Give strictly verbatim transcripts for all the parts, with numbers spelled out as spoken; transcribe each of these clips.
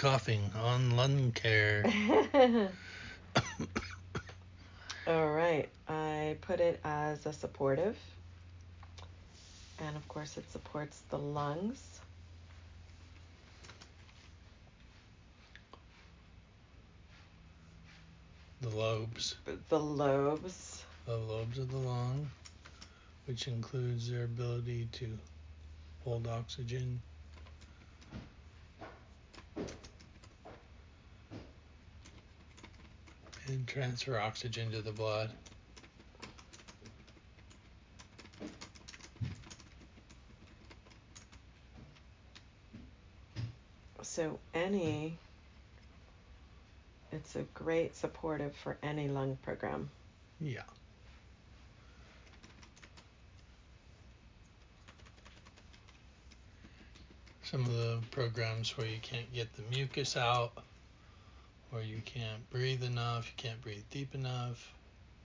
coughing on lung care. All right, I put it as a supportive, and of course it supports the lungs. The lobes. The lobes. The lobes of the lung, which includes their ability to hold oxygen and transfer oxygen to the blood. So any, it's a great supportive for any lung program. Yeah. Some of the programs where you can't get the mucus out, or you can't breathe enough, you can't breathe deep enough.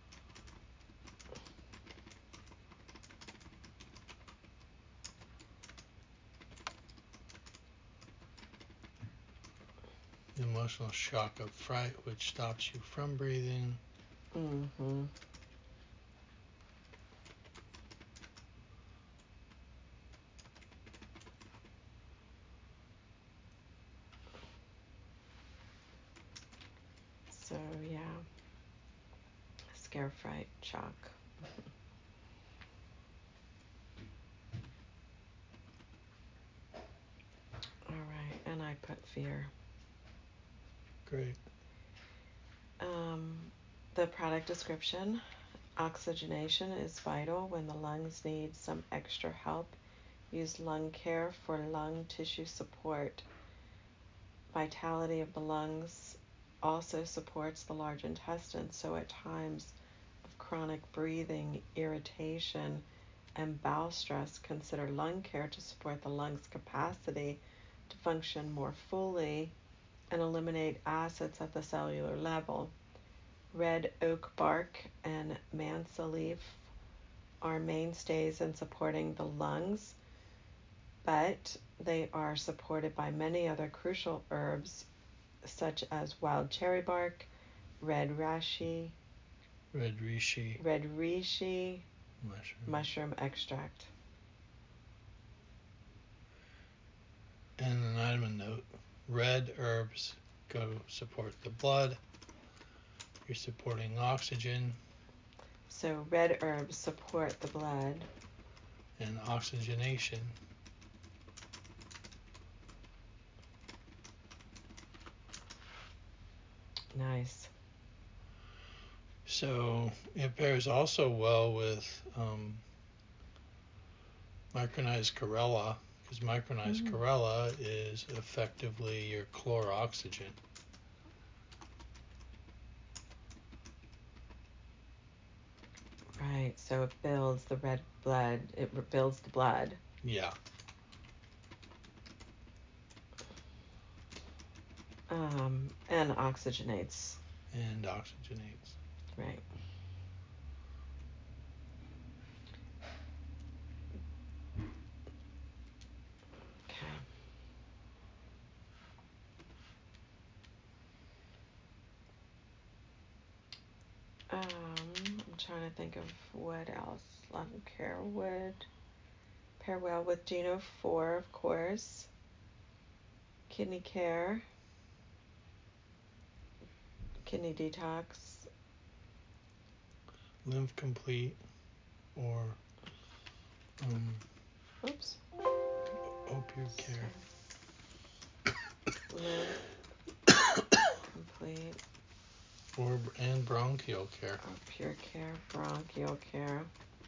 The emotional shock of fright, which stops you from breathing. Mm-hmm. So yeah, scare, fright, shock. All right, and I put fear. Great. Um, the product description: oxygenation is vital when the lungs need some extra help. Use lung care for lung tissue support. Vitality of the lungs also supports the large intestine, so at times of chronic breathing, irritation, and bowel stress, consider lung care to support the lungs' capacity to function more fully and eliminate acids at the cellular level. Red oak bark and mansa leaf are mainstays in supporting the lungs, but they are supported by many other crucial herbs such as wild cherry bark, red reishi, Red reishi, red reishi, mushroom. mushroom extract. And an item note: red herbs go support the blood. You're supporting oxygen. So red herbs support the blood. And oxygenation. Nice. So it pairs also well with um, micronized chlorella, because micronized Mm. chlorella is effectively your chloroxygen. Right, so it builds the red blood, it builds the blood. Yeah. Um, and oxygenates. And oxygenates. Right. Okay. Um, I'm trying to think of what else lung care would pair well with. Geno four, of course. Kidney care. Kidney detox. Lymph complete or um, Oops. opioid care. Lymph complete. Or and bronchial care. Or pure care, bronchial care.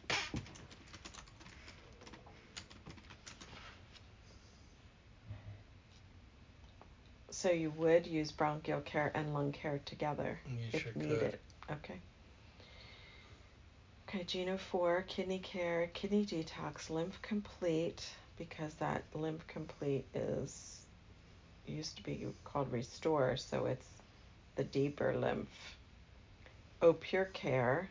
So you would use bronchial care and lung care together You if sure needed. could. Okay. Okay, Geno four, kidney care, kidney detox, lymph complete, because that lymph complete is used to be called restore, so it's the deeper lymph. Oh, pure care,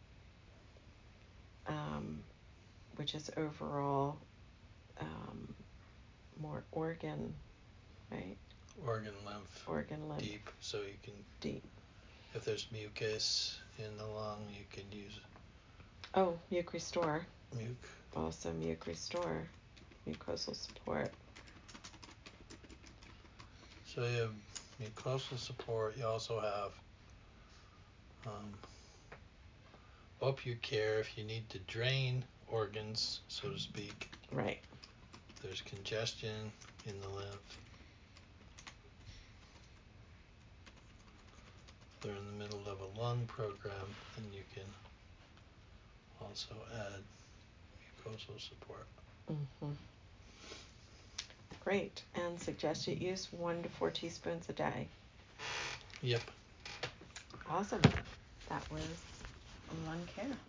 um, which is overall um, more organ, right? organ lymph organ lymph deep, so you can deep. If there's mucus in the lung, you can use Oh, Muc Restore. Muc. Also Muc Restore, mucosal support. So you have mucosal support. You also have um, Oppucare if you need to drain organs, so to speak. Right. There's congestion in the lymph. If they're in the middle of a lung program, then you can also add mucosal support. Mm-hmm. Great. And suggest you use one to four teaspoons a day. Yep. Awesome. That was lung care.